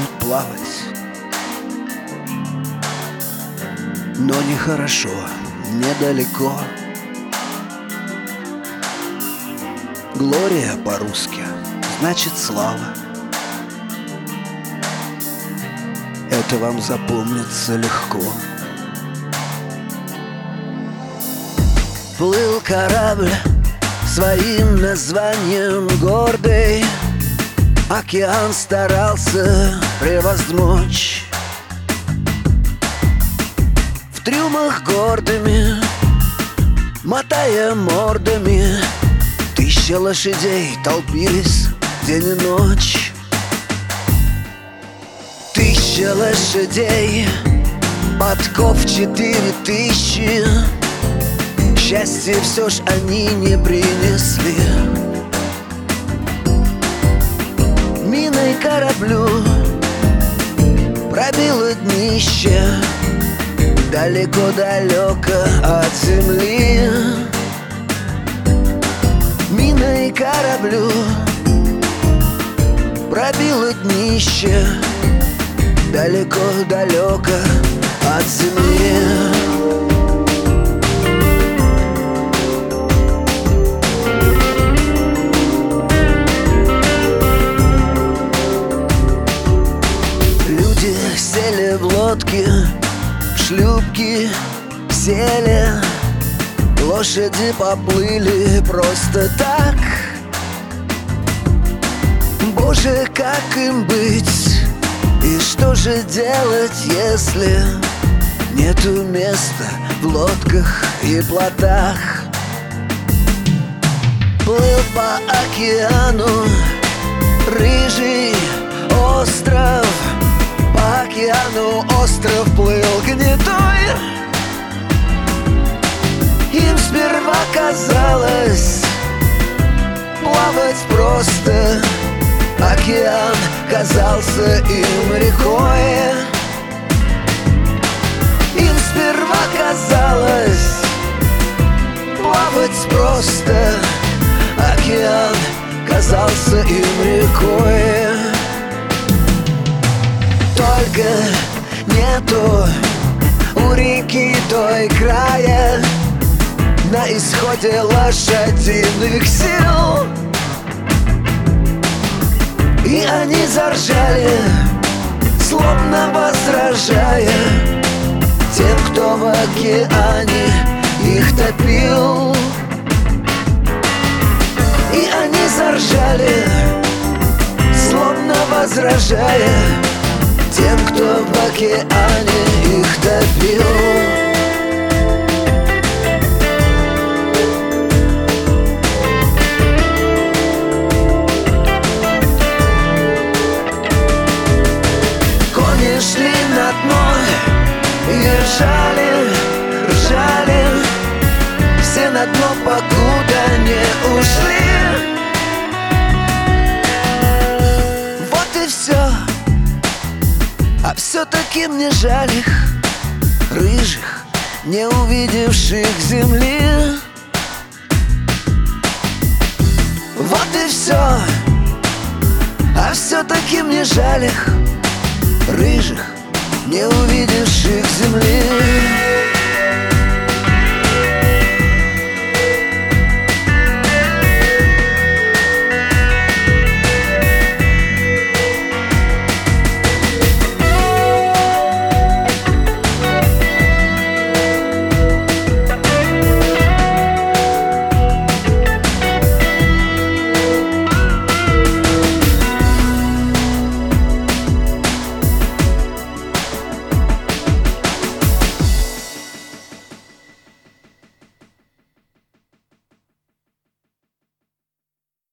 умеют плавать. Но нехорошо, недалеко. Глория по-русски значит слава. Это вам запомнится легко. Плыл корабль своим названием гордый, океан старался превозмочь. В трюмах гордыми, мотая мордами, 1000 лошадей толпились день и ночь. 1000 лошадей, подков 4000. Счастье все ж они не принесли. Миной кораблю пробило днище далеко-далеко от земли. Миной кораблю пробило днище далеко-далеко от земли. Сели в лодки, в шлюпки сели, лошади поплыли просто так. Боже, как им быть? И что же делать, если нету места в лодках и плотах? Плыл по океану рыжий остров. По океану остров плыл гнетой. Им сперва казалось плавать просто. Океан казался им рекой. Им сперва казалось плавать просто. Океан казался им рекой. Только нету у реки той края, на исходе лошадиных сил. И они заржали, злобно возражая тем, кто в океане их топил. И они заржали, злобно возражая тем, кто в океане их топил. Кони шли на дно и ржали, ржали. Все на дно, покуда не ушли. Вот и все. А все-таки мне жаль их, рыжих, не увидевших земли. Вот и все. А все-таки мне жаль их, рыжих, не увидевших земли.